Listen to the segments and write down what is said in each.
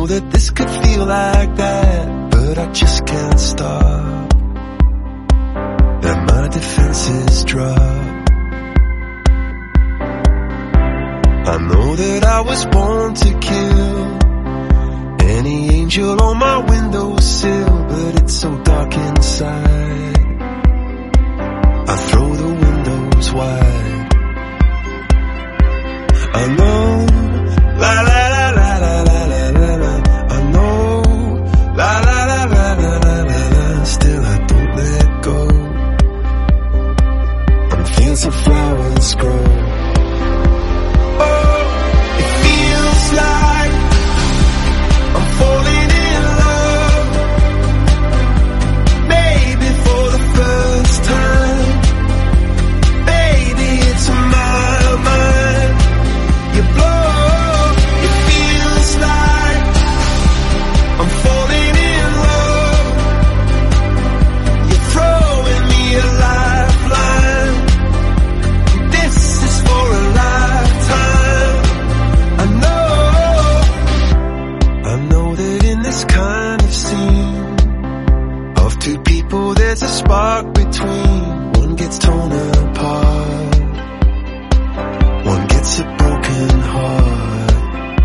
know that this could feel like that, but I just can't stop. And my defenses drop. I know that I was born to kill any angel on my windowsill, but it's so dark inside. I throw the windows wide. I know, la la la la la la la la la. I know, la la la la la la la la. Still I don't let go. And fields of flowers grow. Oh, it feels like I'm falling in love. Maybe for the first time. Baby, it's in my mind. You blow. It feels like I'm falling in love. You're throwing me a lifeline. This is for a lifetime. I know that in this kind of scene of two people there's a spark between. One gets torn apart, one gets a broken heart.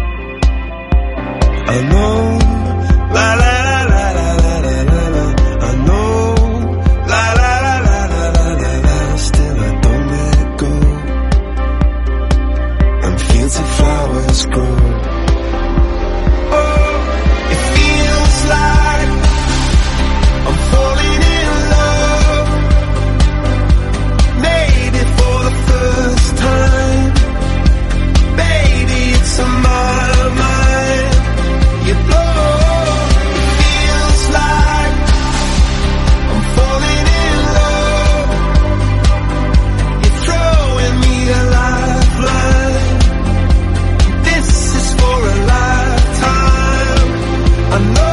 I know, la la la la la la la la. I know, la la la la la la la la. Still I don't let go. And fields of flowers grow. Oh, it feels like I'm falling in love. Maybe for the first time. Baby, it's on my mind. You blow. It feels like I'm falling in love. You're throwing me a lifeline. This is for a lifetime. I know.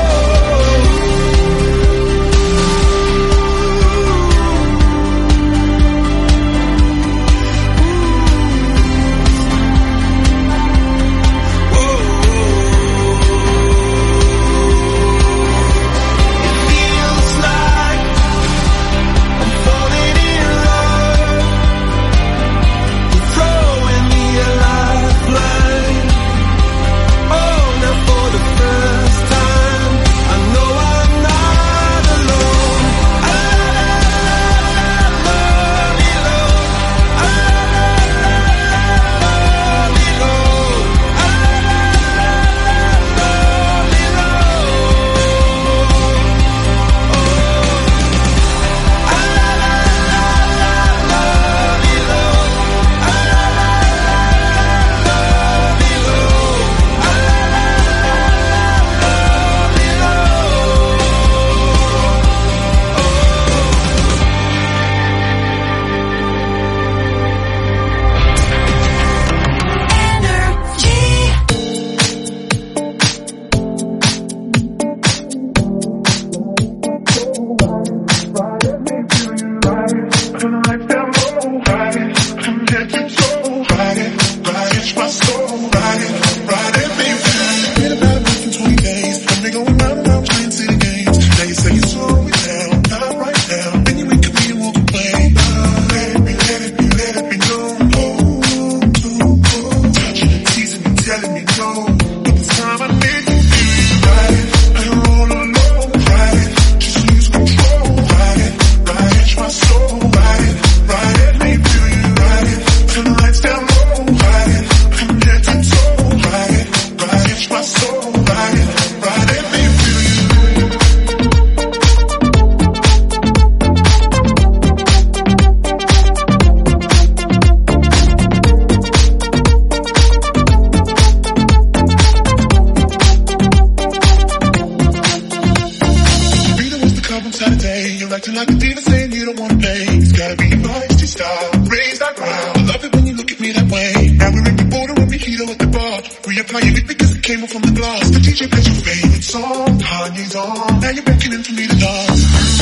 Acting like a diva saying you don't wanna pay. It's gotta be your feisty style. Raise that ground. I love it when you look at me that way. Now we're in the border and we heat at the bar. Reapplying it because it came off from the glass. The DJ plays your favorite song. Kanye's on. Now you're beckoning for me to dance.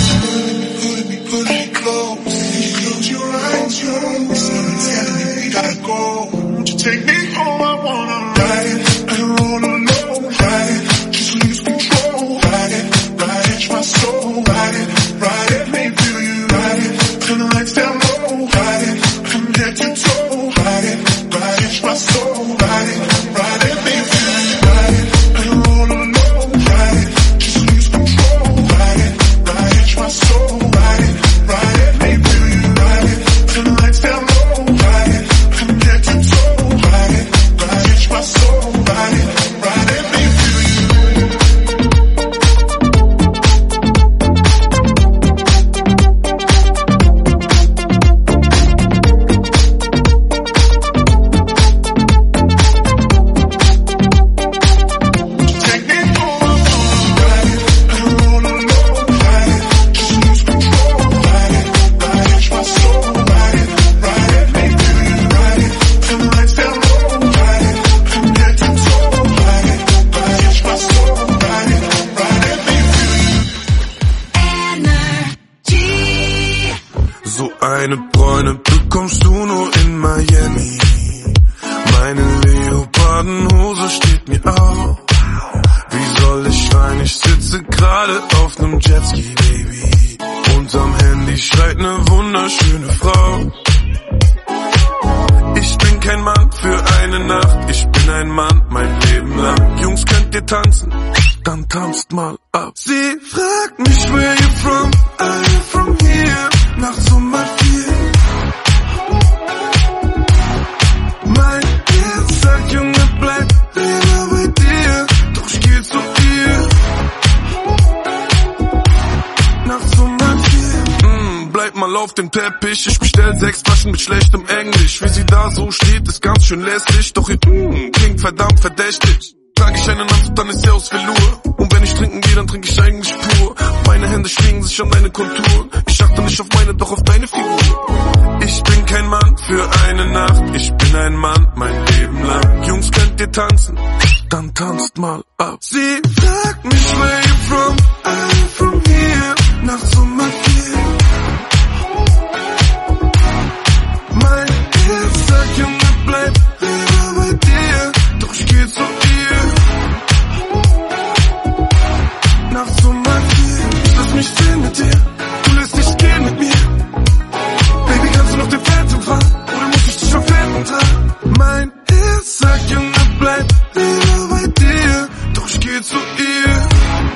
Put me close. Close your eyes, someone's telling me we gotta go. Won't you take me home? I wanna ride it. I don't wanna know. Ride it. Meine Bräune bekommst du nur in Miami. Meine Leopardenhose steht mir auf. Wie soll ich schreien? Ich sitze gerade auf nem Jetski, Baby. Unterm Handy schreit ne wunderschöne Frau. Ich bin kein Mann für eine Nacht, ich bin ein Mann mein Leben lang. Jungs, könnt ihr tanzen? Dann tanzt mal ab. Sie fragt mich, where you from? I'm from here. Nachts um 4. Mein Herz sagt, Junge, bleib lieber bei dir. Doch ich geh zu ihr. Nachts um 4. Bleib mal auf dem Teppich. Ich bestell 6 Flaschen mit schlechtem Englisch. Wie sie da so steht, ist ganz schön lästig. Doch ihr klingt verdammt verdächtig. Trag ich einen Anzug, dann ist sie aus Velour. Und wenn ich trinken gehe, dann trinke ich eigentlich pur. Meine Hände schwingen sich an deine Konturen. Ich achte nicht auf meine, doch auf deine Figur. Ich bin kein Mann für eine Nacht, ich bin ein Mann mein Leben lang. Jungs, könnt ihr tanzen? Dann tanzt mal ab. Sie fragt mich, where you from? I'm from here. Nachts um 4. Mein Herz sagt, Junge, bleib lieber bei dir. Doch ich geh zu ihr. Nachts um 4. Ich lass mich sehen mit dir. Du lässt dich gehen mit mir. Baby, kannst du noch den Phantom fahren? Oder muss ich dich auf Phantom tragen? Mein Herz sagt, Junge, bleib lieber bei dir. Doch ich geh zu ihr.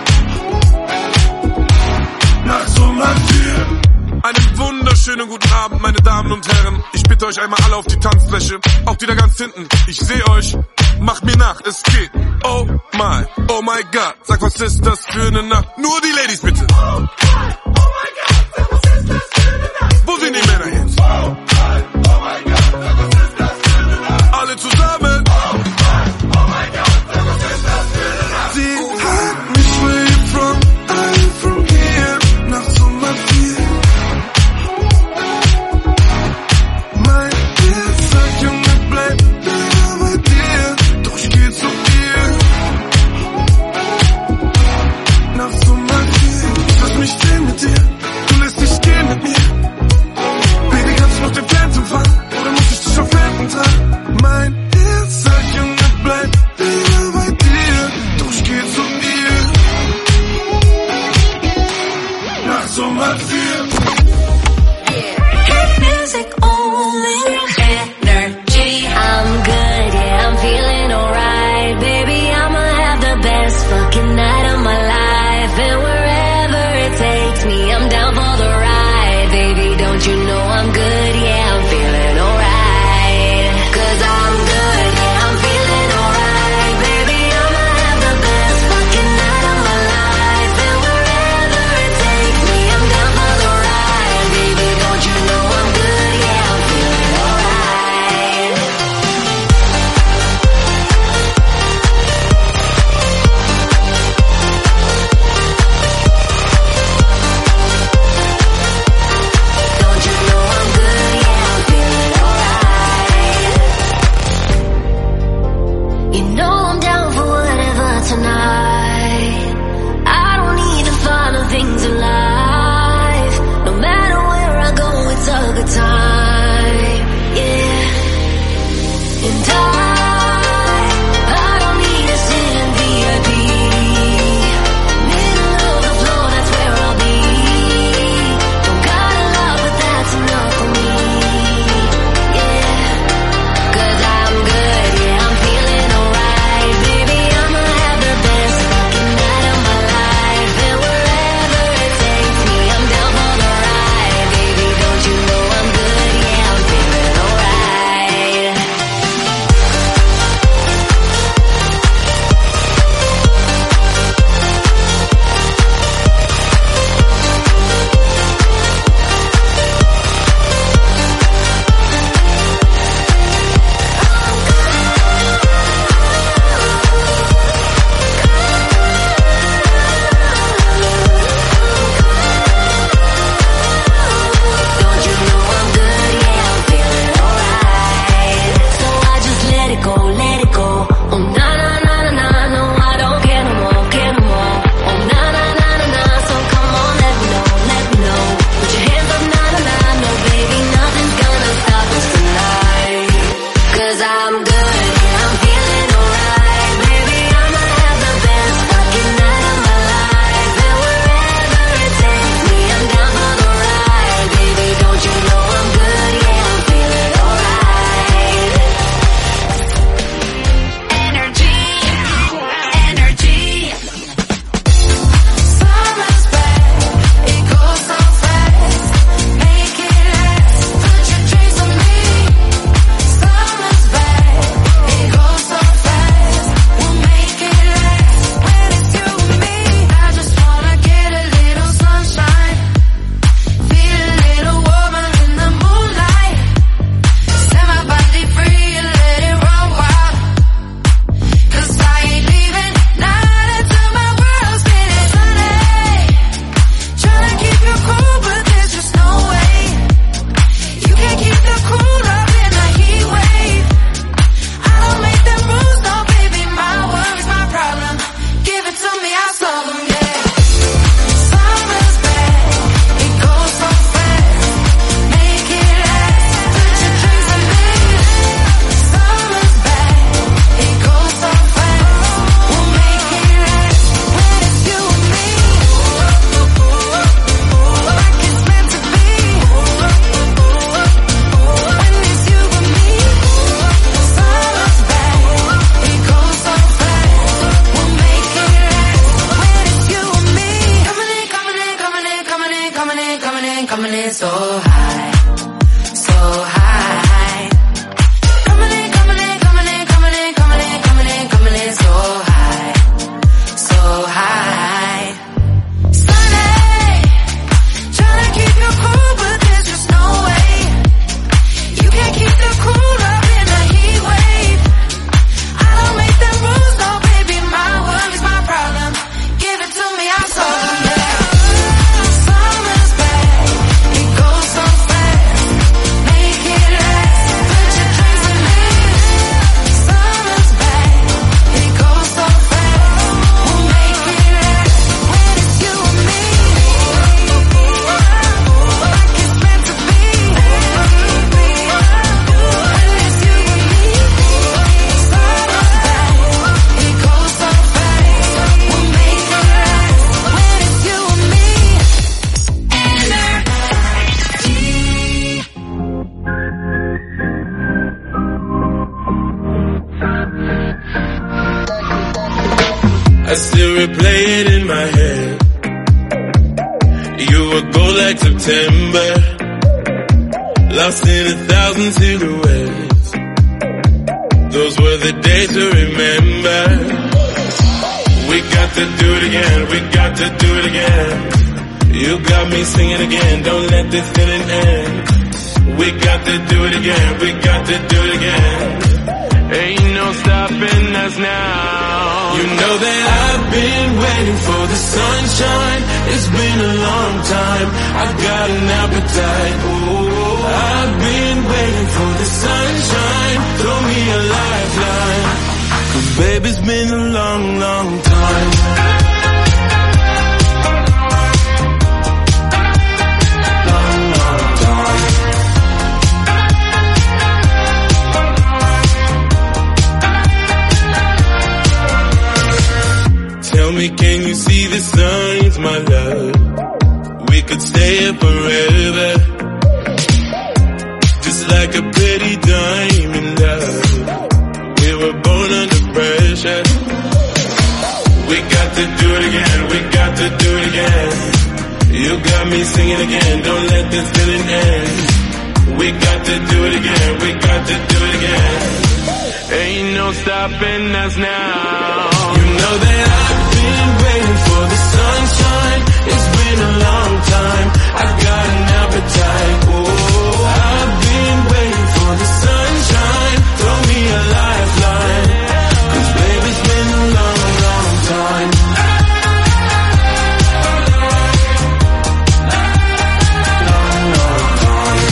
Nachts um 4. Einen wunderschönen guten Abend, meine Damen und Herren. Ich bitte euch einmal alle auf die Tanzfläche. Auch die da ganz hinten. Ich seh euch. Macht mir nach, es geht. Oh my God. Sag, was ist das für eine Nacht? Nur die Ladies bitte. Oh my God. Sag, was ist das für eine Nacht? Wo sind die Männer jetzt? Oh my God. Sag, was ist das für eine Nacht? Alle zusammen. Oh my God. Sag, was ist das für eine Nacht? Sie fragt mich, where you from? I'm from here. Nachts um 4. Mein Herz sagt, Junge, bleib lieber bei dir. Doch ich geh zu ihr. Nachts um 4. Ich lass mich sehen mit dir. Du lässt dich gehen mit mir. Baby, kannst du noch den Phantom fahren? Oder muss ich dich auf Phantom tragen? Mein Herz sagt, Junge, bleib lieber bei dir. Doch ich geh zu ihr. Nachts um 4. Music only energy. I'm good, yeah, I'm feeling alright. Baby, I'ma have the best fucking night of my life. And wherever it takes me, I'm down for the ride. Baby, don't you know I'm good, yeah, I'm feeling alright. 'Cause I'm good, yeah, I'm feeling alright. Baby, I'ma have the best fucking night of my life. And wherever it takes me, I'm down for the ride. Baby, don't you know I'm good, yeah, I'm feeling alright. so high, so high. Coming in, coming in, coming in, coming in, coming in, coming in, coming in so high, so high. Sunny, trying to keep you cool, but there's just no way. You can't keep the cool up in a heat wave. I don't make the rules, no baby, my worries, my problem. Give it to me, I'm so there. Summer's back, it goes so fast. Make it last, put your drinks in me. Summer's back, it goes so fast. We'll make it last when it's you and me. Like it's meant to be. When it's you and me. Summer's back, it goes so fast. We'll make it last when it's you and me. I still replay it in my head. You would go like September, lost in 1,000 silhouettes. Those were the days to remember. We got to do it again, we got to do it again. You got me singing again, don't let this feeling end. We got to do it again, we got to do it again. Ain't no stopping us now. You know that I've been waiting for the sunshine. It's been a long time, I got an appetite. Ooh, I've been waiting for the sunshine. Throw me a lifeline, 'cause baby, it's been a long, long time. Long, long time. Tell me, can you see the signs, my love? We could stay here forever, just like a pretty diamond, love. We were born under pressure. We got to do it again, we got to do it again. You got me singing again, don't let this feeling end. We got to do it again, we got to do it again. Ain't no stopping us now. You know that I've been waiting for the sunshine. It's been a long time, I got an appetite. Oh, I've been waiting for the sunshine. Throw me a lifeline, 'cause baby, it's been a long, long time. Long, long time.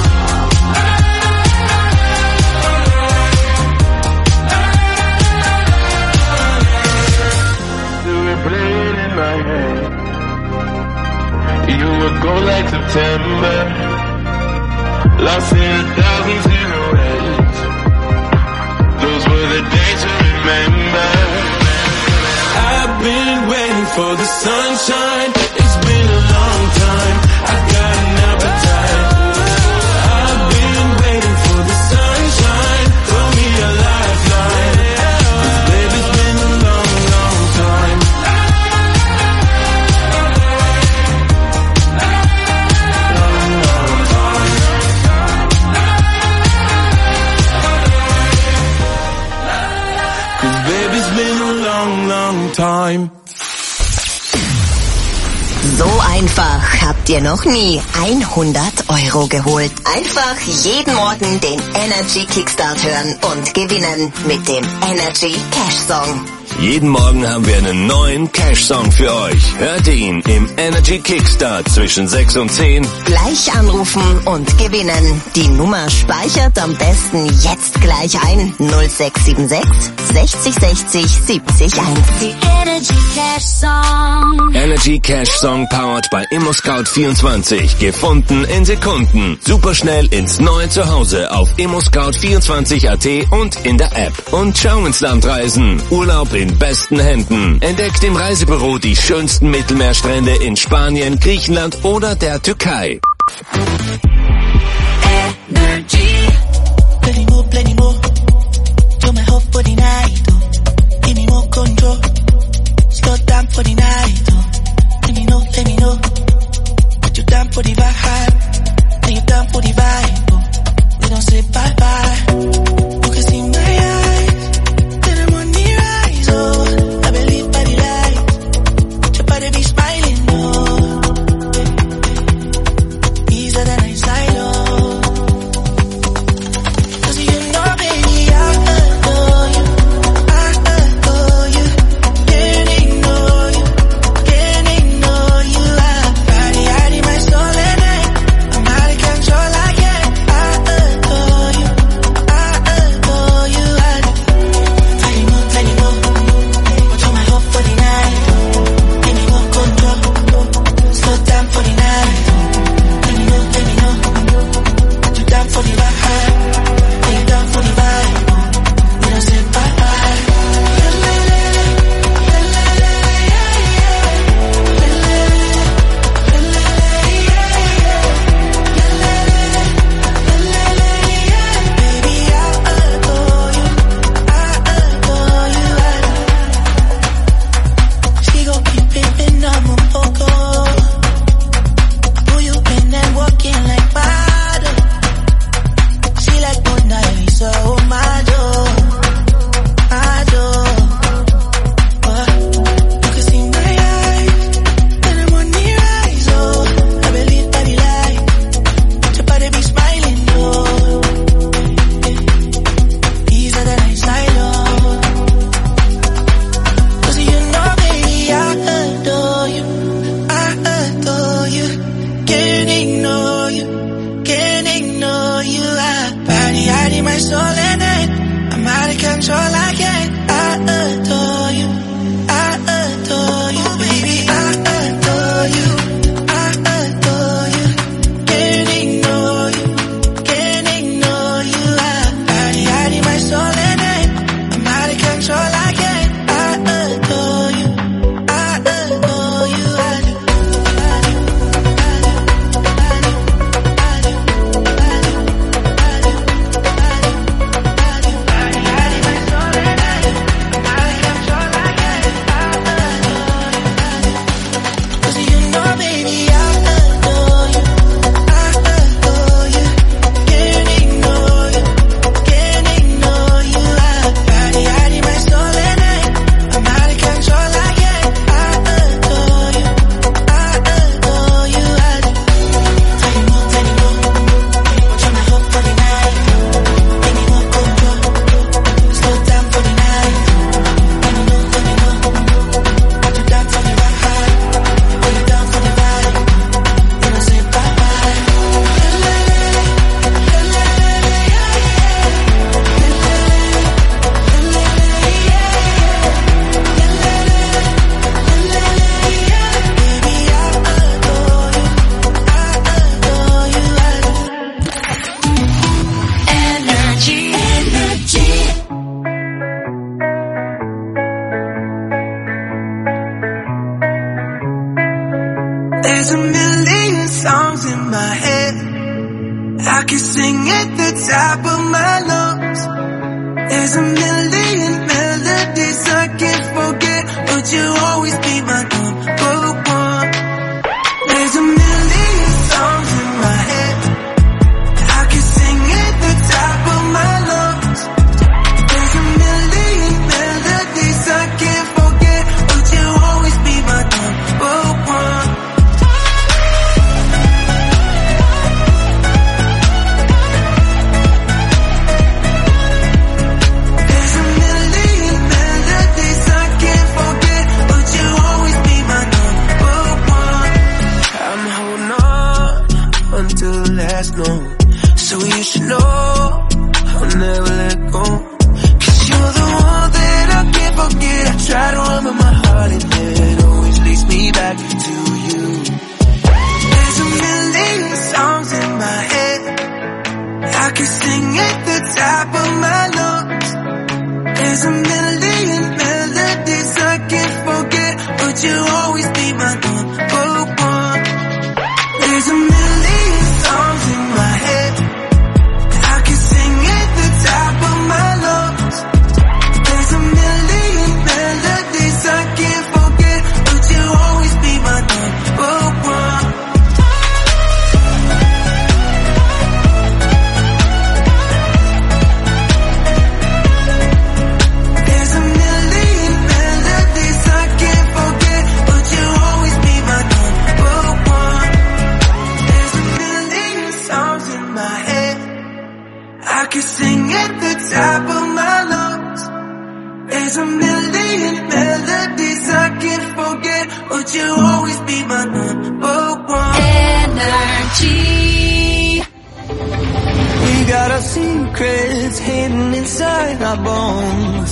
Play it in my head. You would go like September, lost in 1,000 silhouettes. Those were the days to remember. I've been waiting for the sunshine. It's been a long time, I got an appetite. I've been waiting for the sunshine. Throw me a lifeline, 'cause baby, it's been a long, long time. Time. So einfach habt ihr noch nie 100 € geholt. Einfach jeden Morgen den Energy Kickstart hören und gewinnen mit dem Energy Cash Song. Jeden Morgen haben wir einen neuen Cash-Song für euch. Hört ihn im Energy Kickstart zwischen 6 und 10. Gleich anrufen und gewinnen. Die Nummer speichert am besten jetzt gleich ein. 0676 60 60 70 1. The Energy Cash Song. Energy Cash-Song powered by ImmoScout24. Gefunden in Sekunden. Superschnell ins neue Zuhause auf ImmoScout24.at und in der App. Und schau ins Land reisen. Urlaub in besten Händen. Entdeckt im Reisebüro die schönsten Mittelmeerstrände in Spanien, Griechenland oder der Türkei. Energy. Plenty more. You're my hope for the night, oh. Give me more control. Slow down for the night, oh. Let me know. Put you down for the vibe. There's a million songs in my head. I can sing at the top of my lungs. There's a million melodies I can't forget, but you'll always be my number one. There's a million songs in my head. I can sing at the top of my lungs. There's a million melodies I can't forget, but you'll always be my number one. There's a million melodies I can't forget, but you'll always be my number one. I'm holding on until the last note, so you should know I'll never let go. 'Cause you're the one that I can't forget. I try to run but my heart and it always leads me back to you. There's a million songs in my head. I can sing at the top of my lungs. There's a million melodies I can't forget, but you'll always be my number one. There's a million songs in my head. I can sing at the top of my lungs. There's a million melodies I can't forget, but you'll always be my number one. There's a million melodies I can't forget, but you'll always be my number one. There's a million songs in my head. I can sing at the top of my lungs. There's a million melodies I can't forget, but you'll always be my number one. Energy. We got our secrets hidden inside our bones.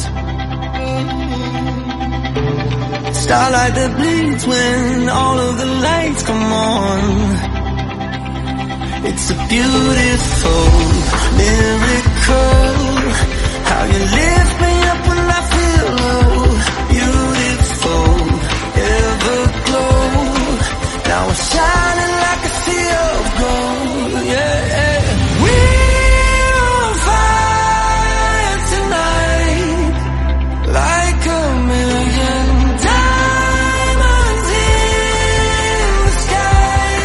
Starlight that bleeds when all of the lights come on. It's a beautiful miracle, how you lift me up when I feel low. Beautiful, everglow. Now we're shining like a sea of gold. Yeah, we're on fire tonight, like a million diamonds in the sky.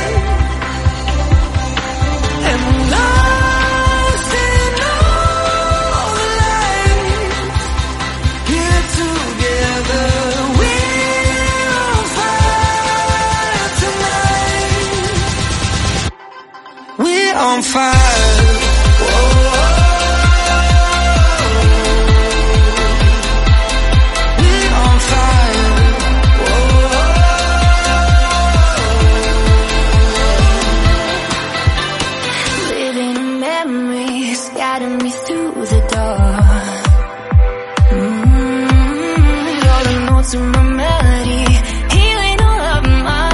And we're lost in all the lights, here together. We're on fire tonight. We're on fire. Whoa. We're on fire. Whoa. Living in memories, guiding me through the dark. All the notes in my melody, healing all of my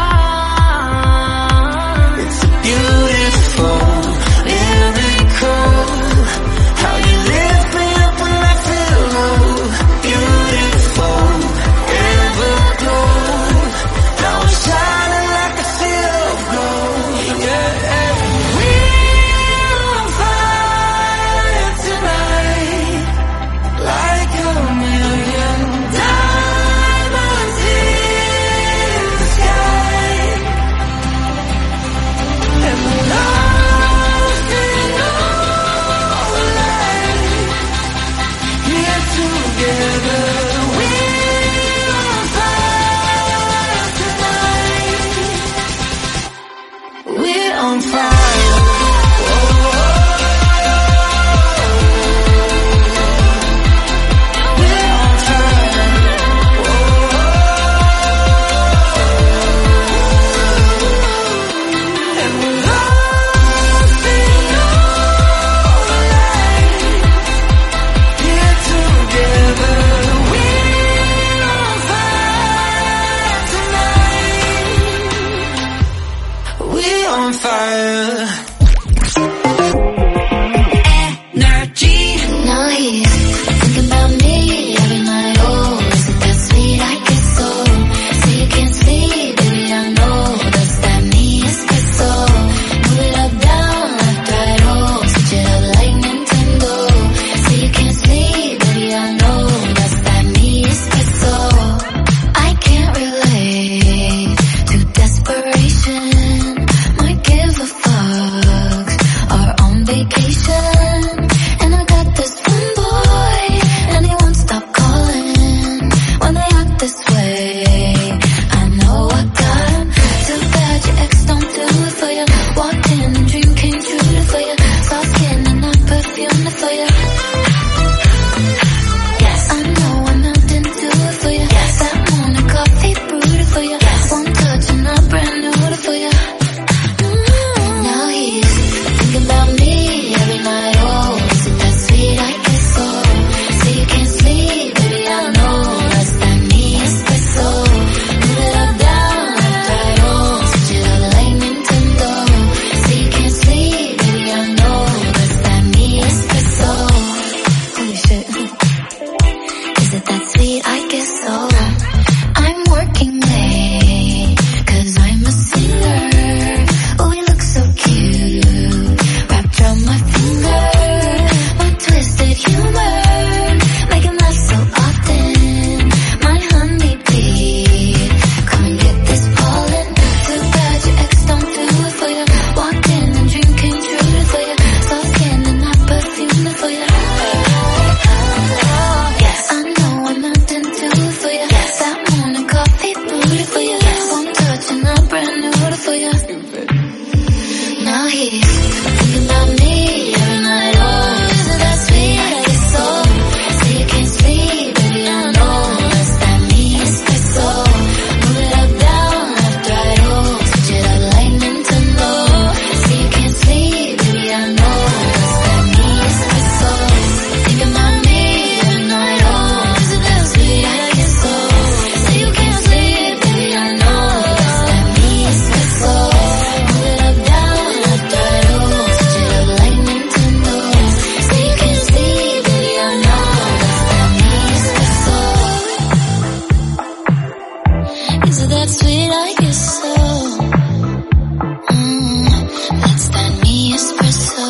scars. It's a beautiful miracle, how you lift me up when I feel low. Beautiful, everglow. Now I'm shining like a sea of gold. Yeah, we're on fire tonight, like a million diamonds in the sky. And we're lost in all the light, here together. We're on fire tonight. We're on fire. We're on fire. And we're lost in all the light, here together. We're on fire tonight. We're on fire. Energy. Now he's thinking about me every night. Oh, is it that sweet? I get so you can't sleep, baby. I know got sweet like you so. That's that me espresso.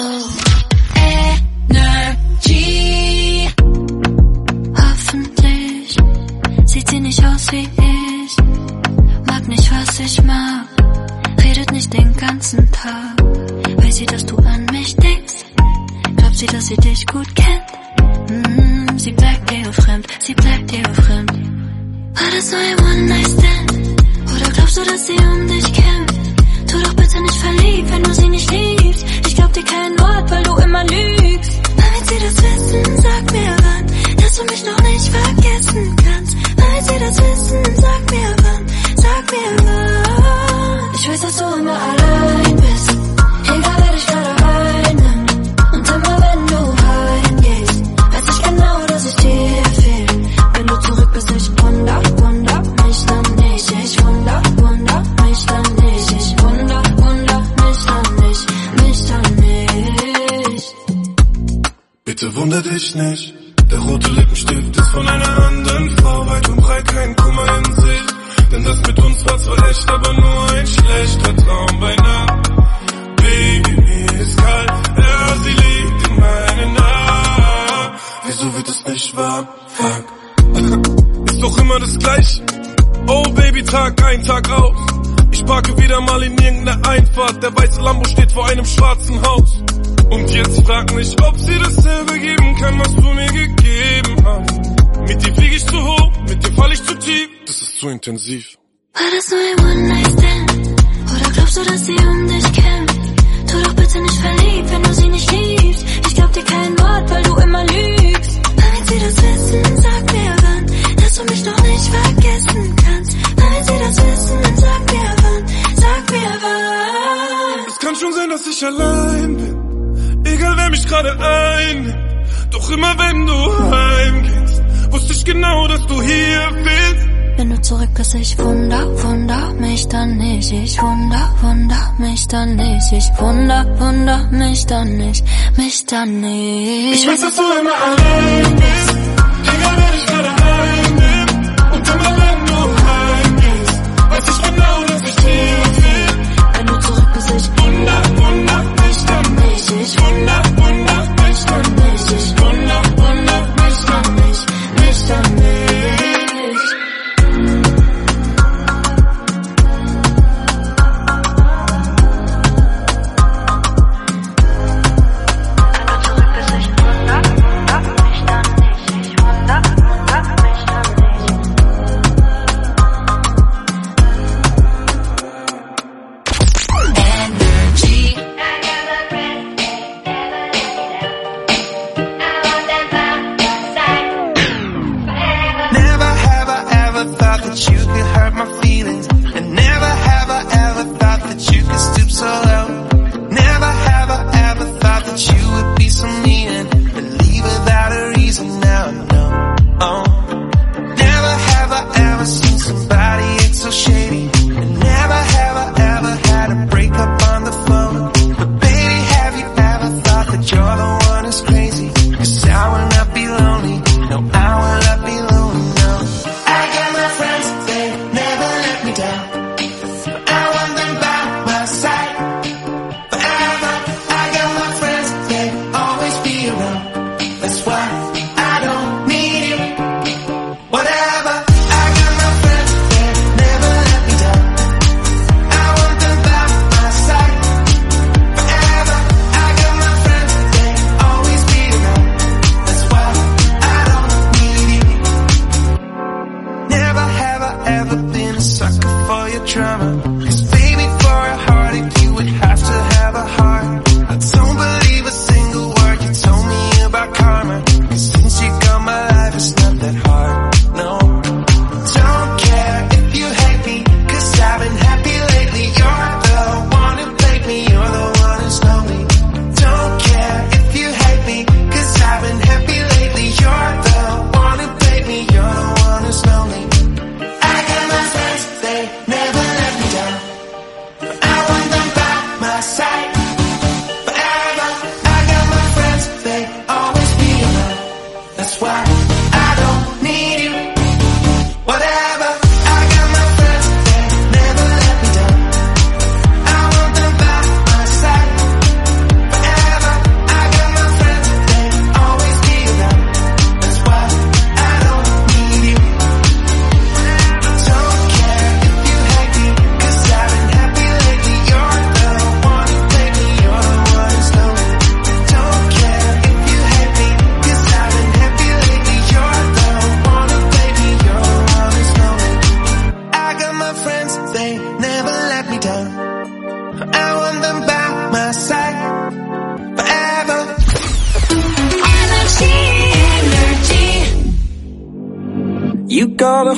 Energy. Hoffentlich sieht sie nicht aus wie ich. Mag nicht, was ich mag. Redet nicht den ganzen Tag. Weiß sie, dass du an mich denkst? Glaubt sie, dass sie dich gut kennt? Sie bleibt dir fremd, sie bleibt dir fremd. War das nur ein One-Night-Stand? Oder glaubst du, dass sie um dich kämpft? Tu doch bitte nicht verliebt, wenn du sie nicht liebst. Ich glaub dir kein Wort, weil du immer lügst. Damit sie das wissen, sag mir wann, dass du mich noch nicht vergessen kannst. Damit sie das wissen, sag mir wann, sag mir wann. Ich weiß, dass du immer allein bist, egal wer dich gerade einnimmt. Und immer wenn du heimgehst, weiß ich genau, dass ich dir fehl. Wenn du zurück bist, ich wunder mich dann nicht. Ich wunder mich dann nicht. Ich wunder mich dann nicht. Bitte wunder dich nicht, der rote Lippenstift ist von einer anderen Frau. Weit und breit kein Kummer in sich, denn das mit uns war zwar echt, aber nur ein schlechter Traum bei Nacht. Baby, mir ist kalt, ja, sie liegt in meinen Armen. Wieso wird es nicht warm? Fuck. Ist doch immer das Gleiche. Oh Baby, Tag ein, Tag aus. Ich parke wieder mal in irgendeiner Einfahrt. Der weiße Lambo steht vor einem schwarzen Haus. Und jetzt frag mich, ob sie dasselbe geben kann, was du mir gegeben hast. Mit dir flieg ich zu hoch, mit dir fall ich zu tief. Das ist zu intensiv. War das nur ein One-Night-Stand? Oder glaubst du, dass sie um dich kämpft? Tu doch bitte nicht verliebt, wenn du sie nicht liebst. Ich glaub dir kein Wort, weil du immer lügst. Damit sie das wissen, sag mir wann, dass du mich noch nicht vergessen kannst. Damit sie das wissen, sag mir wann, sag mir wann. Es kann schon sein, dass ich allein bin, egal wer mich gerade einnimmt. Doch immer wenn du heimgehst, wusste ich genau, dass du hier bist. Wenn du zurück bist, ich wunder mich dann nicht. Ich wunder mich dann nicht. Ich wunder mich dann nicht. Ich weiß, dass du immer allein bist, egal wer dich gerade einnimmt. Und immer wenn du heimgehst, weiß ich genau, dass ich hier bin. Wenn du zurück bist, ich wunder mich dann nicht. Ich wunder mich dann nicht. Ich wunder mich dann nicht.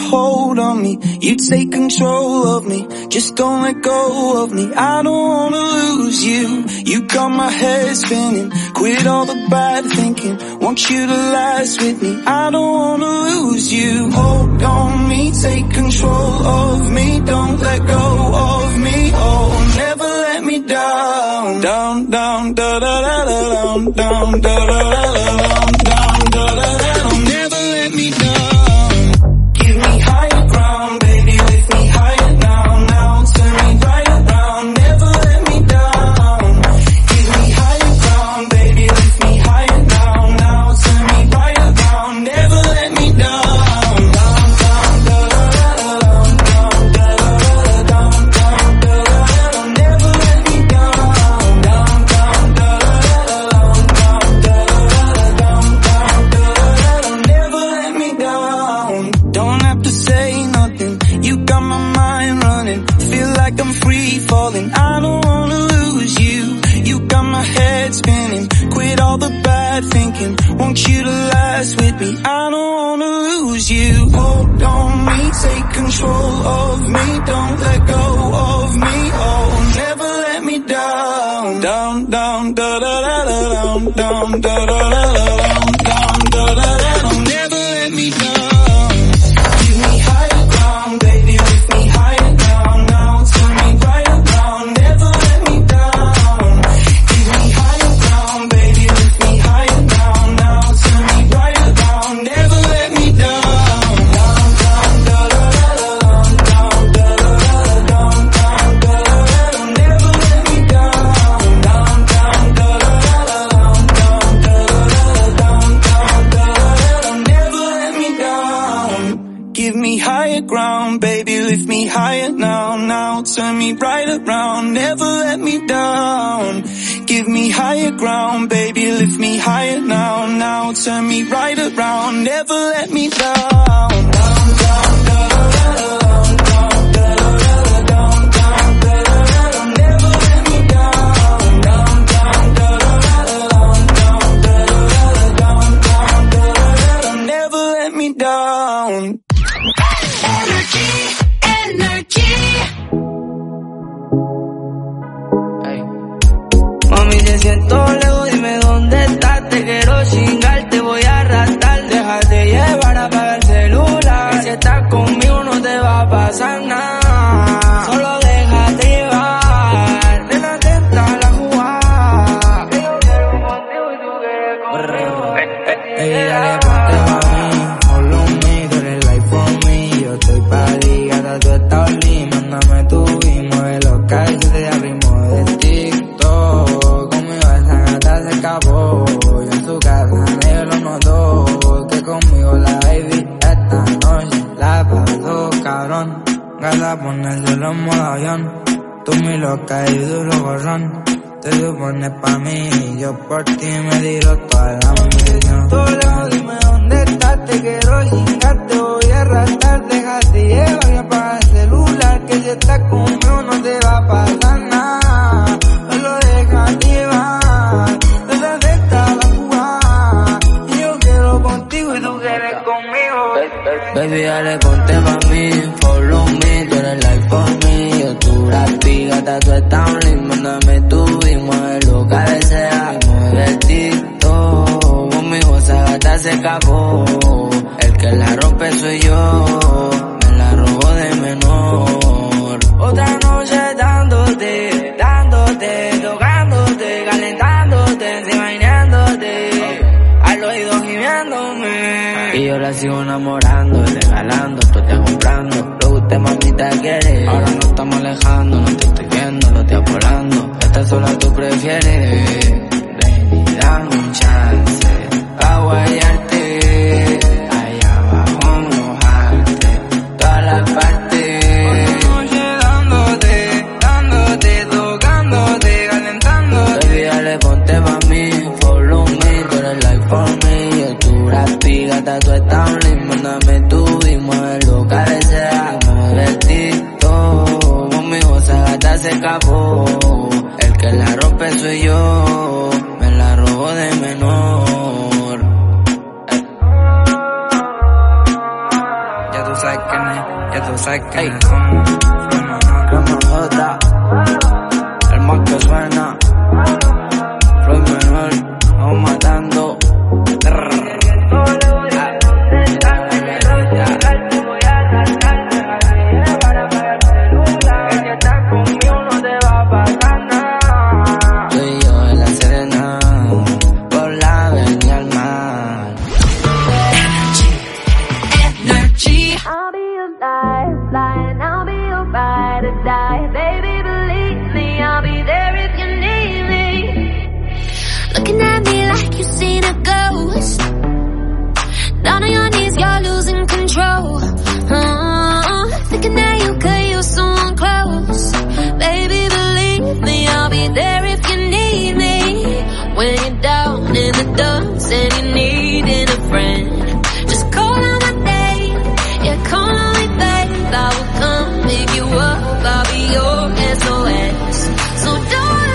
hold on me. You take control of me, just don't let go of me. I don't wanna lose you. You got my head spinning, quit all the bad thinking, want you to last with me. I don't wanna lose you. Hold on me, take control of me, don't let go of me. Oh, never let me down. Down, down, da da da da down, down, da da da da down, down, da da da da. Never let me down. Give me higher ground, baby, lift me higher now, now. Turn me right around, never let me down. Give me higher ground, baby, lift me higher now, now. Turn me right around, never let me down. Down, down, da da da da down, down, da da da da down, down, da da da da. Never let me down. Down, down, da da da da down, down, da da da da down, down, da da da da. Never let me down. Don't have to say nothing, you got my mind running. Feel like I'm free falling, I don't wanna lose you. You got my head spinning, quit all the bad thinking, want you to last with me. I don't wanna lose you. Hold on me, take control of me, don't let go of me. Oh, never let me down. Down, down, da da da da down, down, da da da da down, down, da da da da. Never let me down. Give me higher ground, baby, lift me higher now, now. Turn me right around, never let me down. Give me higher ground, baby, lift me higher now, now. Turn me right around, never let me down. Down, down, da da da da down, down, da da da da down, down, da da da da. Never let me down. Down, down, da da da da down, down, da da da da down, down, da da da da. Never let me down. Give me higher ground, baby, lift me higher now, now. Turn me right around, never let me down. Give me higher ground, baby, lift me higher now, now. Turn me right around, never let me down. Down, down, da da da da down, down, da da da da down, down, da da da da. Never let me down. Down, down, da da da da down, down, da da da da down, down, da da da da. Never let me down. Energy, energy. Mami, te siento lejos, dime dónde estás. Te quiero chingar, te voy a arrastrar. Déjate llevar, apaga el celular. Que si estás conmigo no te va a pasar nada. Solo déjate llevar. Ven atenta a la jugada. Que yo quiero contigo y tú quieres conmigo. Ey, dale, ponte pa' mí. Follow me, tú eres like for me. Yo estoy pa' ti, gata, tú estás lindo. Mándame tu y mueve los calles de ritmo de TikTok. Conmigo esa gata se escapó. Yo en su casa negro lo notó. Que conmigo la baby esta noche la pasó cabrón. Gata pone el cielo en modo avión. Tú mi loca y yo duro gorrón. Te supones pa' mí y yo por ti me tiro toda la munición. Tú lejos, dime dónde estás, te quiero chingar, te voy a arrastrar. Déjate llevar y apaga el celular. Que si estás conmigo no te va a pasar nada. Solo déjate llevar. Desde esta la jugada. Y yo quiero contigo y tú quieres conmigo. Baby, dale, ponte pa' mí, follow me, tú eres like for me. Yo tu rapi, gata, tú estás lindo. Mándame tu y mueve lo que desea. Mueve el TikTok. Conmigo esa gata se escapó. El que la rompe soy yo. Me la robó de menor. Otra noche dándote, dándote, tocándote, calentándote, enseñándote. Al oído gimiéndome. Y yo la sigo enamorando, regalando, tú te comprando. Lo que usted mamita quiere. Ahora no estamos alejando, no te estoy viendo, lo estoy volando. Esta sola tú prefieres. Ven y dame un chance a guayarte. Allá abajo mojarte todas las partes. Otra noche dándote, dándote, tocándote, calentándote. Baby, dale, ponte pa' mí, follow me, tú eres like for me. Yo tu rapi, gata, tú estás lindo. Mándame tu y mueve lo que desea. Mueve el TikTok. Conmigo esa gata se escapó. El que la rompe soy yo. Me la robó de menor. Ya tú sabes que J, el más que suena, Floyd Manuel, vamos matando. Looking at me like you've seen a ghost. Down on your knees, you're losing control. Thinking that you could use someone close. Baby, believe me, I'll be there if you need me. When you're down in the dumps and you're needing a friend, just call on my name. Yeah, call on me, babe. I will come pick you up. I'll be your SOS. So don't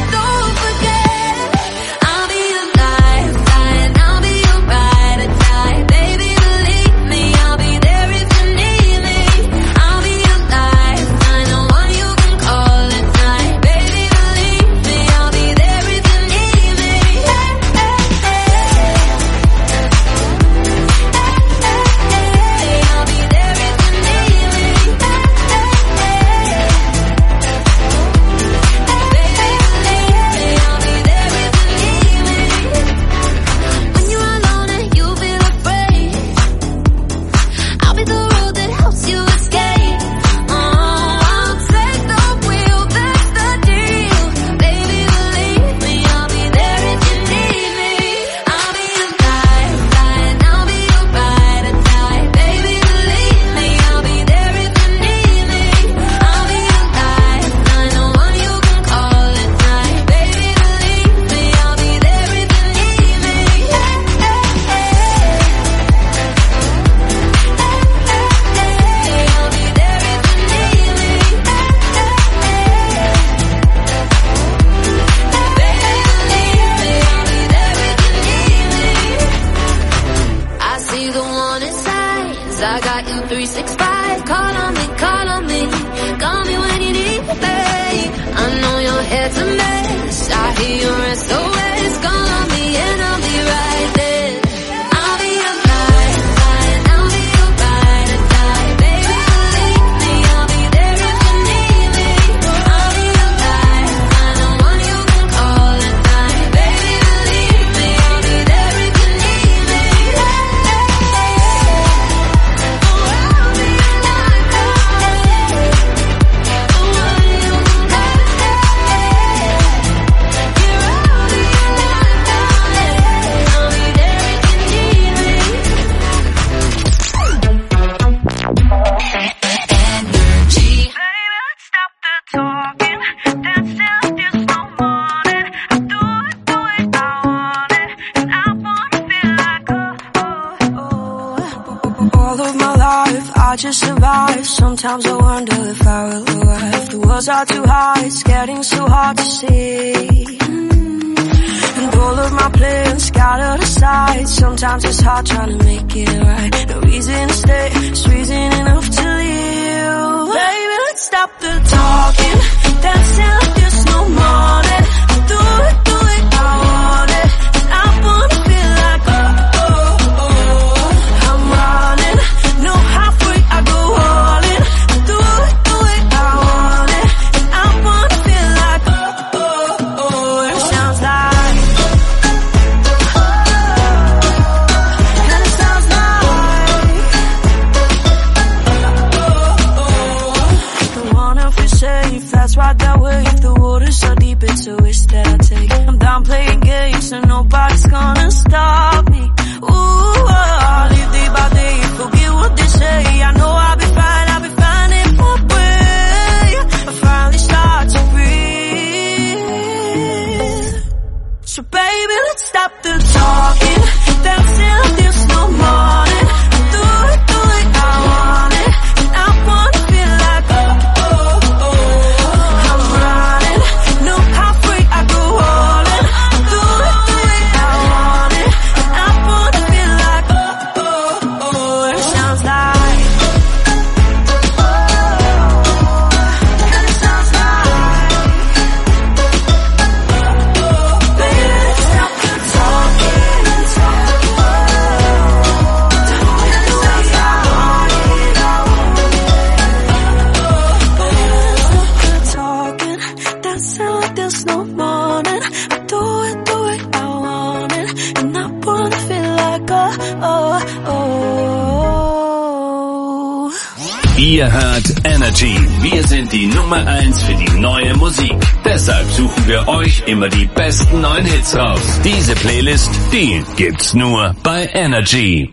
Sometimes I wonder if I will arrive. The words are too high, it's getting so hard to see. And all of my plans scattered aside. Sometimes it's hard trying to make it right. No reason to stay, it's reason enough to leave. Baby, let's stop the talking, dance till there's no morning. Do it, I want it. And I wanna feel like I'm running. No halfway, I go all in. Do it, I want it. And I wanna feel like it sounds like. And it sounds like. Don't wanna feel safe, that's right that way. If the water's so deep, it's a risk that I take. I'm down playing games, and nobody's gonna stop me. Ooh, I'll live day by day, forget what they say. I know I'll be fine if I pray. I finally start to breathe. So baby, let's stop the talking, dance till there's no morning. Do it, I want it. And I wanna feel like I'm running. No halfway, I go all in. Do it, I want it. And I wanna feel like Ihr hört Energy. Wir sind die Nummer 1 für die neue Musik. Deshalb suchen wir euch immer die besten neuen Hits raus. Diese Playlist, die gibt's nur bei Energy.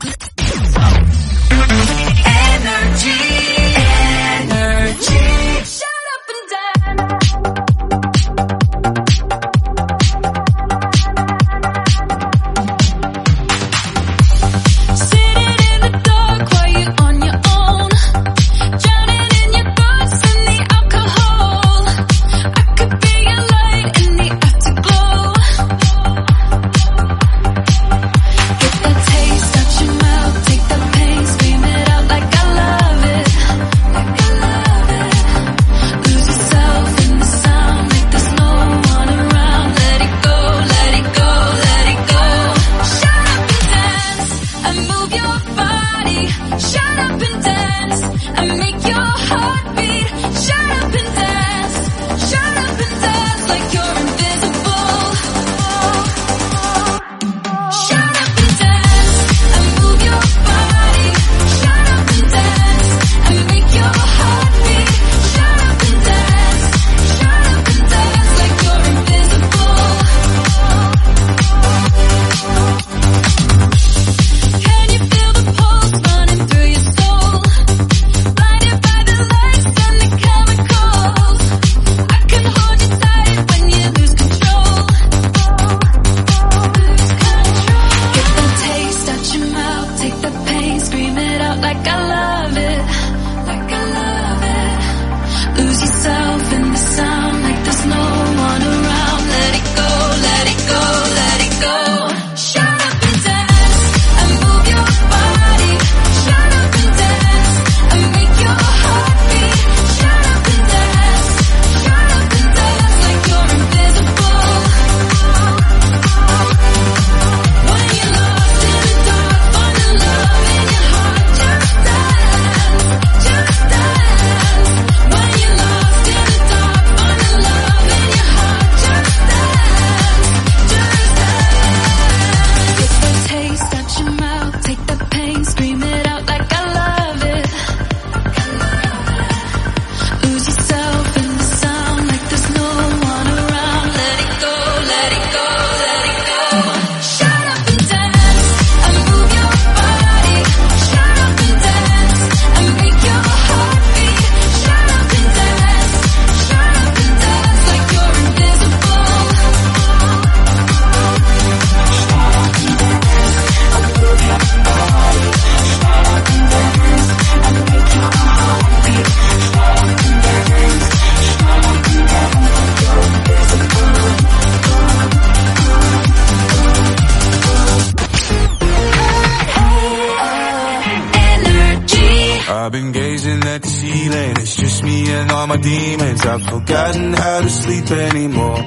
I've been gazing at the ceiling, it's just me and all my demons. I've forgotten how to sleep anymore.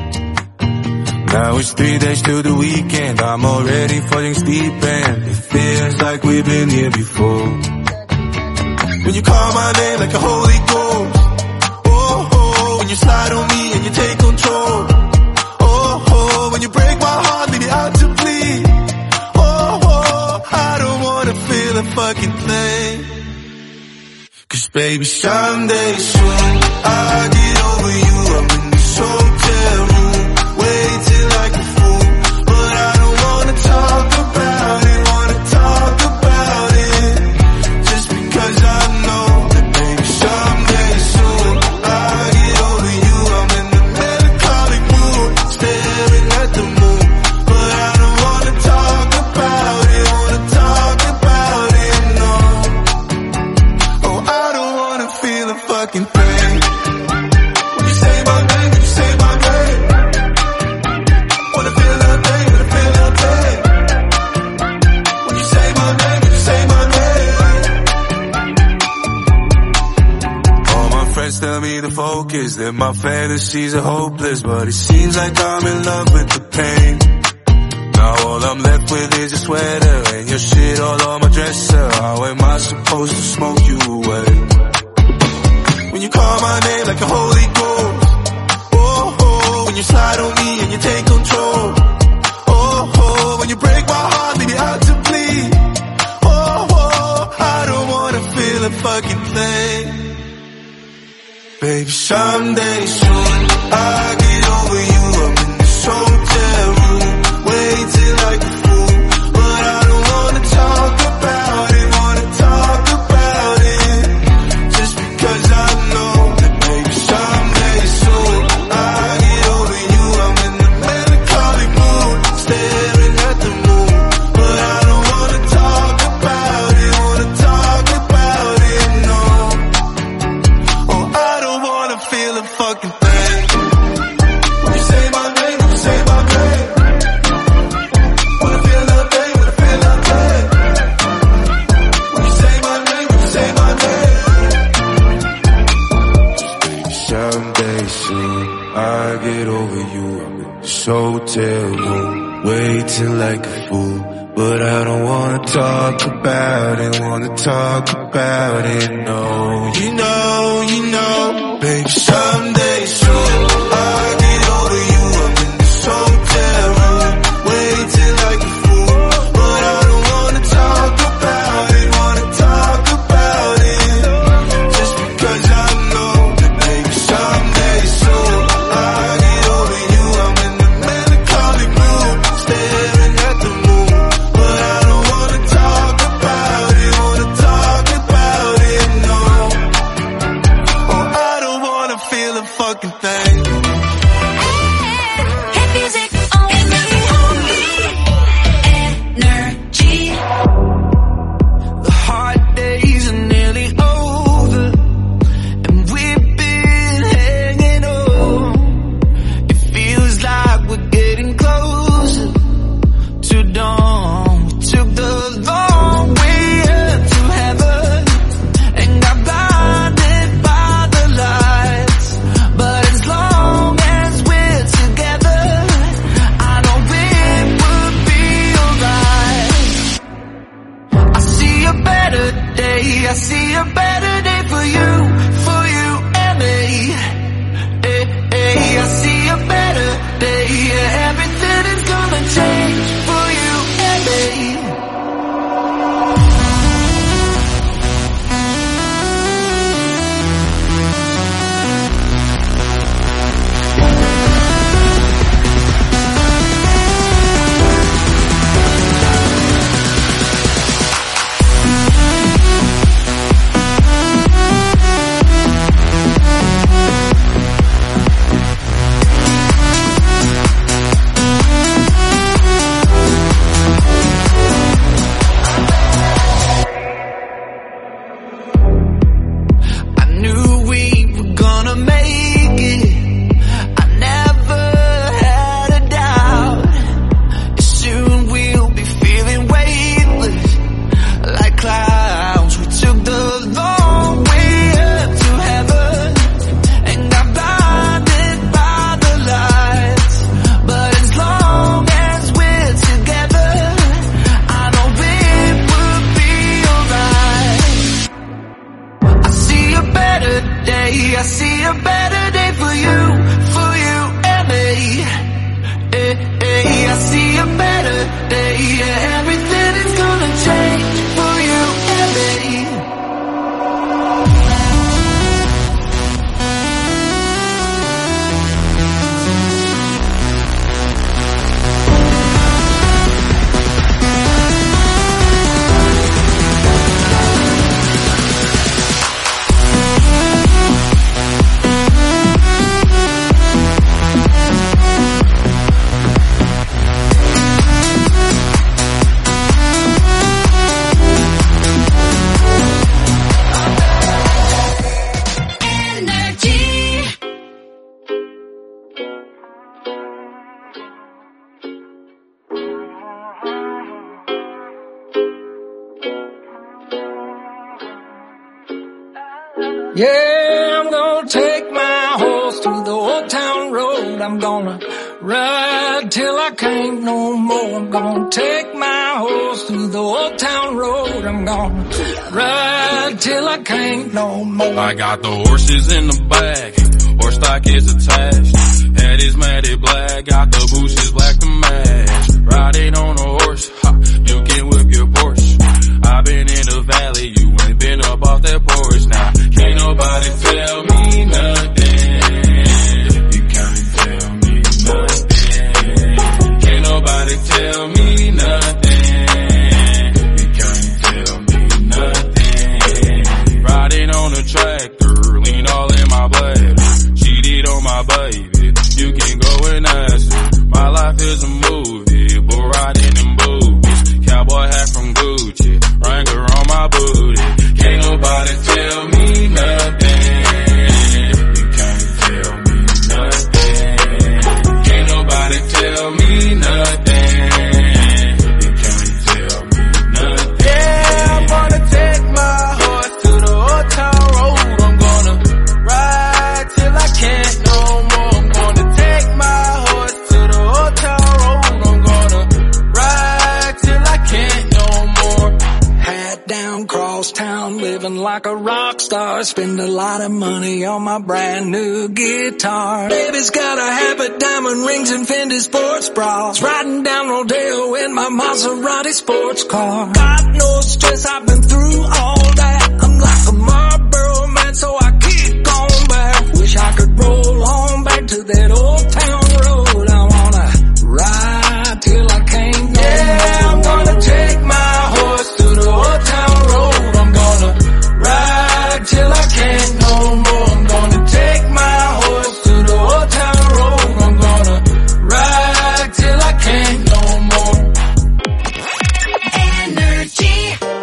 Now it's 3 days till the weekend, I'm already falling deep and it feels like we've been here before. When you call my name like a holy ghost, oh, oh, when you slide on me and you take control, oh, oh, when you break my heart, leave me out to bleed, oh, oh, I don't wanna feel a fucking thing. Cause baby, someday soon, I'll get over you. I'm in this hotel room, waiting like a fool. But I don't wanna talk about it, just because I know that baby, someday soon, I'll get over you. I'm in the melancholic mood, staring at the moon. But I don't wanna talk about it, no. Oh, I don't wanna feel a fucking thing. When you say my name, when you say my name, wanna feel that thing, wanna feel that thing. When you say my name, when you say my name. All my friends tell me to focus, that my fantasies are hopeless, but it seems like I'm in love with the pain. Now all I'm left with is a sweater and your shit all on my dresser. How am I supposed to smoke you away? When you call my name like a holy ghost, oh, oh, when you slide on me and you take control, oh, oh, when you break my heart, leave me out to bleed, oh, oh, I don't wanna feel a fucking thing. Baby, someday soon I'll get over you. I'm in this hotel room, wait till I get full, but I don't wanna talk about it, just because I know that maybe someday soon I'll get over you. I'm in the melancholy mood, staring at the moon, but I don't wanna talk about it, no. Oh, I don't wanna feel a fucking thing. When you say my name, when you say my name, wanna feel nothing, wanna feel nothing. When you say my name, when you say my name. Someday soon I'll get over you. I'm in this hotel room, waiting like a fool, but I don't wanna talk about it, no. You know, baby, someday soon I'll get over you. I'm in this hotel room, waiting like a fool, but I don't wanna talk about it, just because I know that maybe someday soon I'll get over you. I'm in the melancholy mood, staring at the moon, but I don't wanna talk about it, no. Oh, I don't wanna feel a fucking thing. Hit music only. Energy. The hard days are nearly over, and we've been hanging on. It feels like we're getting closer to dawn. We took the long way up to heaven and got blinded by the lights. But as long as we're together, I know it will be alright. I see a better day, I see a better day for you and me. I see a better day, everything is gonna change for you and me. I knew we were gonna make it, I never had a doubt. Soon we'll be feeling weightless like clouds. We took the long way up to heaven and got blinded by the lights. But as long as we're together, I know it will be alright. I see a better day, I see a better day for you and me. I see a better day, everything is gonna change for you and me. Yeah, I'm gonna take my horse through the old town road. I'm gonna ride till I can't no more. I'm gonna take my horse through the old town road. I'm gonna ride till I can't no more. I got the horses in the back, horse stock is attached. Head is matted black, got the bushes black to match. Riding on a horse, ha, you can whip your Porsche. I've been in the valley, you ain't been up off that porch now. Can't nobody tell me nothing. You can't tell me nothing. Can't nobody tell me nothing. You can't tell me nothing. Riding on a tractor, lean all in my bladder. Cheated on my baby, you can go and ask her. My life is a movie, but riding in boobies. Cowboy hat from Gucci, Wrangler on my booty. Can't nobody tell me nothing. You can't tell me nothing. Can't nobody tell me nothing. You can't tell me nothing. Yeah, I'm gonna take my horse to the old town road. I'm gonna ride till I can't no more. I'm gonna take my horse to the old town road. I'm gonna ride till I can't no more. Hat down, cross town, living like a rock star. Spend a lot of money on my brand new guitar. Baby's got a habit, diamond rings and Fendi sports bras. Riding down Rodeo in my Maserati sports car. Got no stress, I've been through all that. I'm like a Marlboro man, so I keep going back. Wish I could roll on back to that old town road. I wanna ride till I can't no more. I'm gonna take my horse to the old town road. I'm gonna ride till I can't no more. I'm gonna take my horse to the old town road. I'm gonna ride till I can't no more. Energy.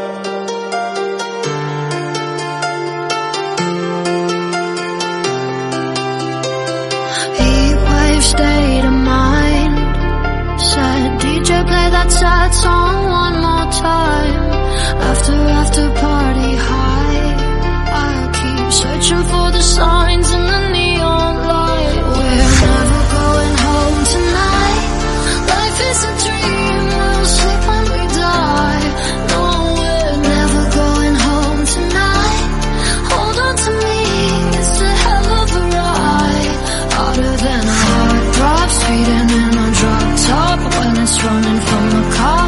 Heatwave state of mind. Said DJ play that sad song one more time. After party high, I'll keep searching for the signs in the neon light. We're never going home tonight. Life is a dream, we'll sleep when we die. No, we're never going home tonight. Hold on to me, it's a hell of a ride. Harder than a heartthrob, speeding in a drop top when it's running from the car.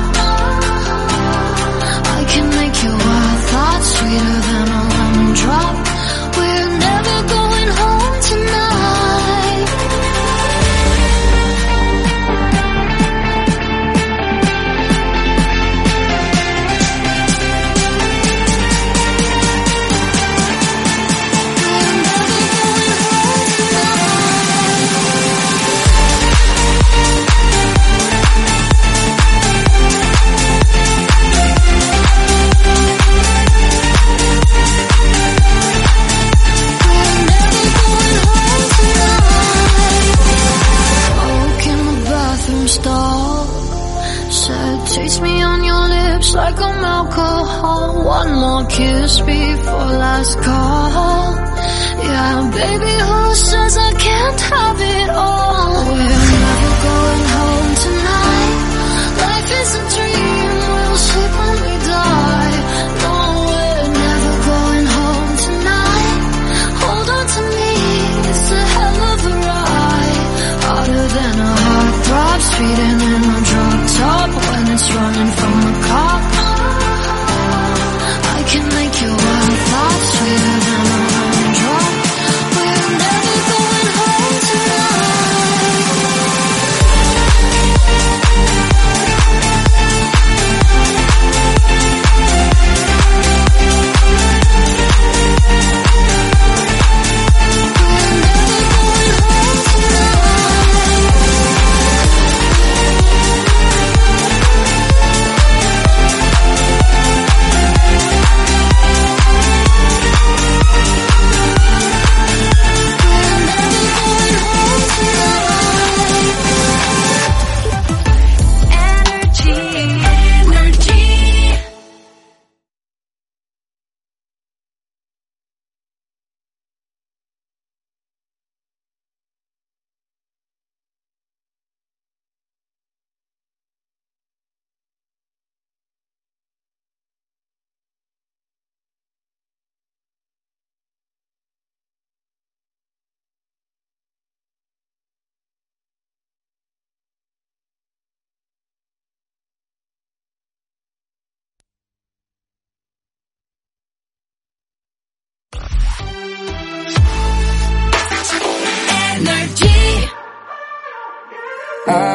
I can make your wild thoughts sweeter than a lemon drop. We're never going home tonight. Taste me on your lips like I'm alcohol. One more kiss before last call. Yeah, baby, who says I can't have it all? We're never going home tonight. Life is a dream, we'll sleep when we die. No, we're never going home tonight. Hold on to me, it's a hell of a ride. Harder than a heartthrob, speeding in a drop top when it's running from the cop. I can make your wild thoughts sweeter than a lemon drop. We're never going home tonight.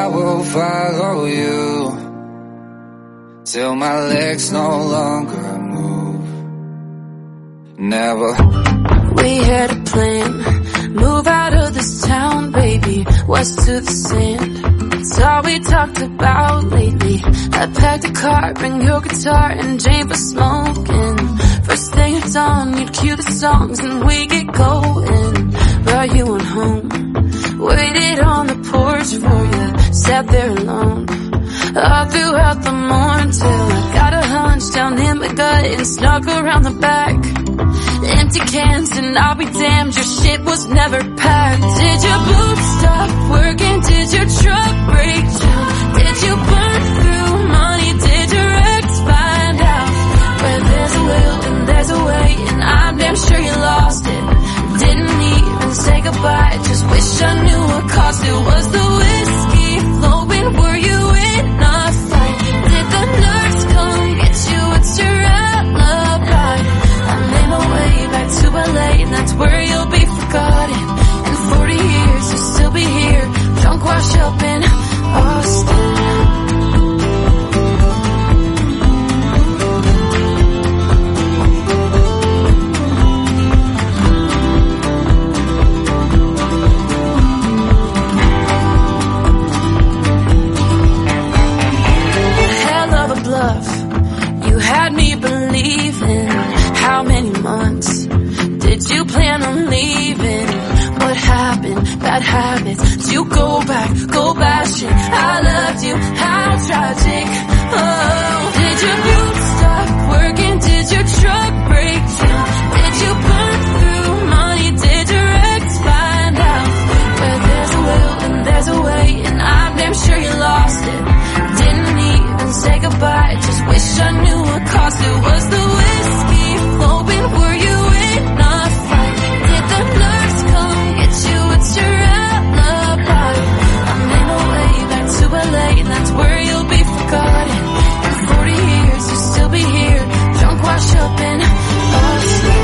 will follow you till my legs no longer move. Never. We had a plan, move out of this town, baby, west to the sand. It's all we talked about lately. I packed a car, bring your guitar and Jane for smoking. First thing at dawn, you'd cue the songs and we get going. Brought you on home, waited on the porch for you, sat there alone all throughout the morning till I got a hunch down in my gut and snuck around the back. Empty cans and I'll be damned, your shit was never packed. Did your boots stop working? Did your truck break down? Did you burn through money? Did your ex find out? Where there's a will and there's a way, and I'm damn sure you lost it. Didn't even say goodbye, just wish I knew what cost it. Was the whiskey flowing? Were you in a fight? Did the nurse come get you? It's your alibi. I made my way back to LA, and that's where you'll be forgotten. In 40 years you'll still be here, drunk, washed up in Austin. You had me believing. How many months did you plan on leaving? What happened? Bad habits. Did you go back, go bashing? I loved you, how tragic. Oh, did your boots stop working? Did your truck break down? Did you burn through money? Did your ex find out? Where there's a will and there's a way, and I'm damn sure you lost it. Didn't even say goodbye, just wish I knew what cost it. Was the whiskey flowing? Were you in a fight? Did the nurse come get you? It's your alibi. I made my way back to LA, and that's where you'll be forgotten. In 40 years you'll still be here, drunk, washed up in Austin.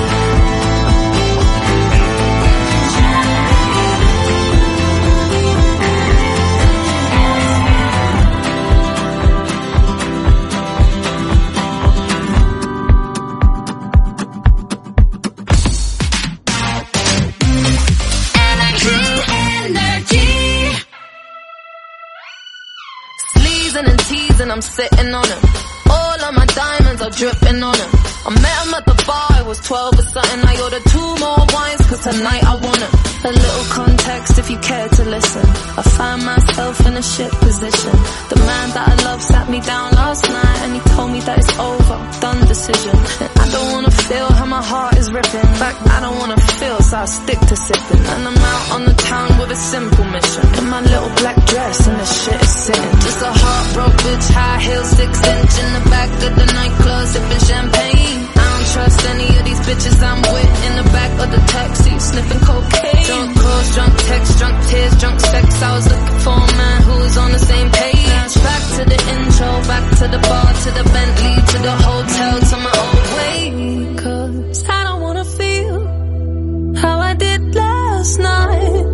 And teasing, I'm sitting on him. All of my diamonds are dripping on him. I met him at the bar, I was 12 or something. I ordered 2 more wines, cause tonight I want him. A little context if you care to listen. I find myself in a shit position. The man that I love sat me down last night and he told me that it's over, done decision. And I don't wanna feel how my heart is ripping. In fact, I don't wanna feel, so I stick to sipping. And I'm out on the town with a simple mission. In my little black dress and the shit is sitting. Just a heartbroken bitch, high heels, 6-inch in the back of the nightclub, sipping champagne. I don't trust any of these bitches I'm with. In the back of the taxi, sniffing cocaine. Drunk calls, drunk texts, drunk tears, drunk sex. I was looking for a man who was on the same page. Back to the intro, back to the bar, to the Bentley, to the hotel, to my old way. Cause I don't wanna feel how I did last night.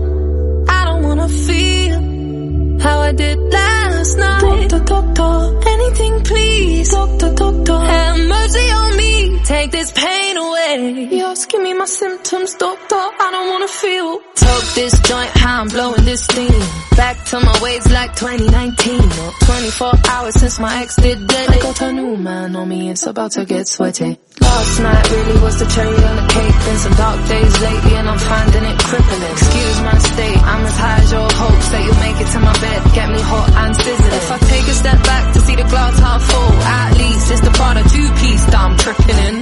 I don't wanna feel how I did last night. Doctor, anything please. Doctor, have mercy on me. Take this pain away. You're asking me my symptoms, doctor. I don't wanna feel. Took this joint, how I'm blowing this steam. Back to my ways like 2019. 24 hours since my ex did dead. I got a new man on me, it's about to get sweaty. Last night really was the cherry on the cake. Been some dark days lately and I'm finding it crippling. Excuse my state, I'm as high as your hopes that you'll make it to my bed. Get me hot and sizzling. If I take a step back to see the glass half full, at least it's the part of 2-piece that I'm tripping in.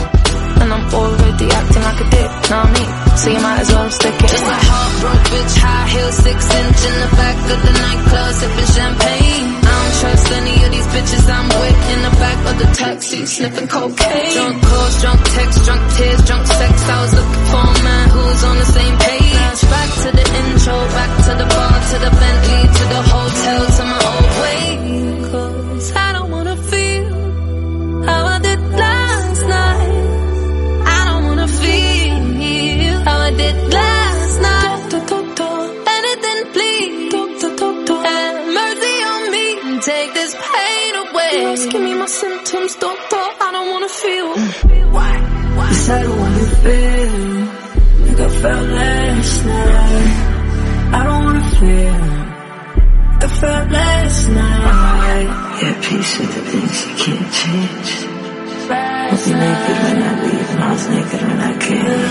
And I'm already acting like a dick, know what I mean? So you might as well stick it. Just a heartbroken bitch, high heels, 6-inch in the back of the nightclub, sipping champagne. I don't trust any of these bitches I'm with. In the back of the taxi, sniffing cocaine. Drunk calls, drunk texts, drunk tears, drunk sex. I was looking for a man who was on the same page. Back to the intro, back to the bar, to the Bentley, to the hotel, to my old way. Cause I don't wanna feel how I did last night. I don't wanna feel how I did last night. Doctor, anything please. Doctor, have mercy Guess I don't wanna feel like I felt last night. I don't wanna feel like I felt last night. Yeah, peace with the things you can't change. I'll be naked when I leave and I was naked when I came.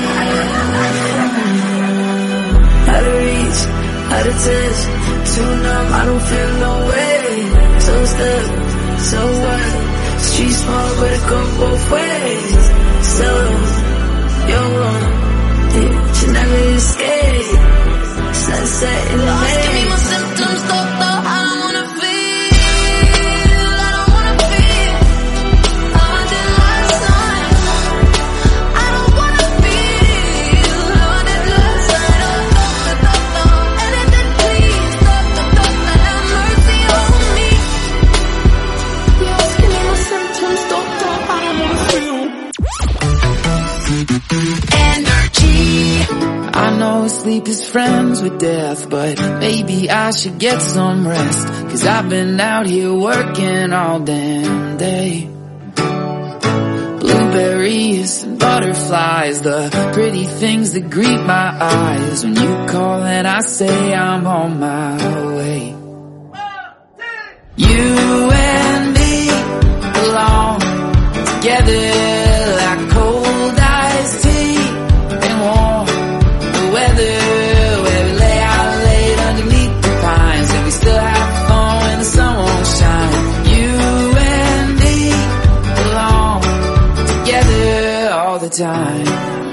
Out of reach, out of touch, too numb, I don't feel no way. So stuck, so what? Street small but it go both ways. So, you're wrong, you never escape. Sunset in the haze. Give me my symptoms, doctor, I don't wanna feel, I don't wanna feel how I did last night. I don't wanna feel how I did last night. Oh, doctor, anything please, doctor, have mercy on me. Yes, give me my symptoms, doctor, I don't wanna feel. I know sleep is friends with death, but maybe I should get some rest, 'cause I've been out here working all damn day. Blueberries and butterflies, the pretty things that greet my eyes when you call and I say I'm on my way. You and me belong together like cold iced tea and warm weather, where we lay out late underneath the pines and we still have fun when the sun won't shine. You and me belong together all the time.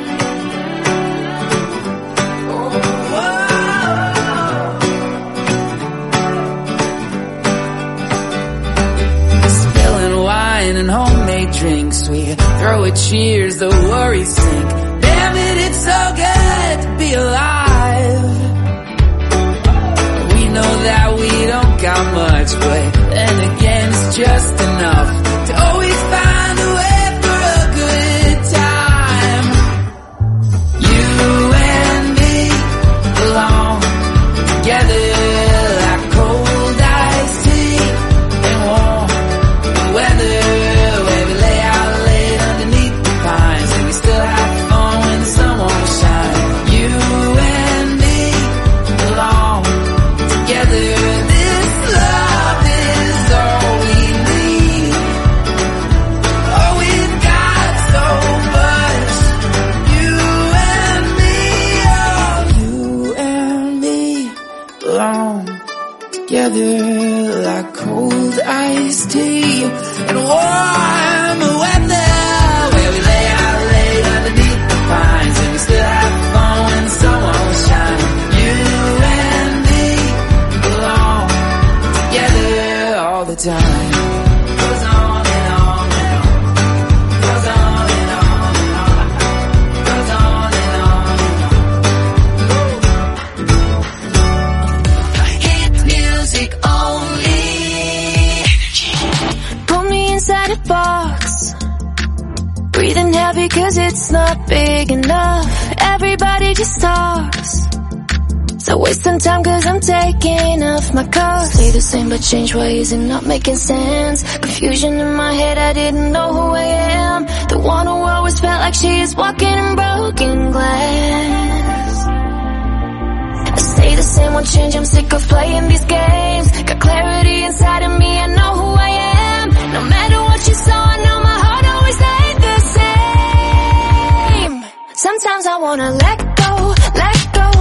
Spilling wine and homemade drinks, we throw a cheers, the worries sink. Damn it, it's so good to be alive. We know that we don't got much, but then again it's just enough to always find a way for a good time. You and me belong together like cold iced tea and warm weather, where we lay out late underneath the pines and we still have fun when the sun won't shine. You and me belong together. This love is all we need. Oh, we've got so much. You and me, oh, you and me belong together like cold iced tea and warm weather, where we lay out late underneath the pines and we still have fun when the sun won't shine. You and me belong together all the time. Goes on and on and on. Goes on and on and on. Goes on and on and on. Hit music only. Put me inside a box, breathing heavy 'cause it's not big enough. Everybody just talks, so wasting time 'cause I'm taking off my cuffs. Stay the same but change ways and not making sense. Confusion in my head, I didn't know who I am. The one who always felt like she is walking in broken glass. I stay the same, won't change, I'm sick of playing these games. Got clarity inside of me, I know who I am. No matter what you saw, I know my heart always ain't the same. Sometimes I wanna let go,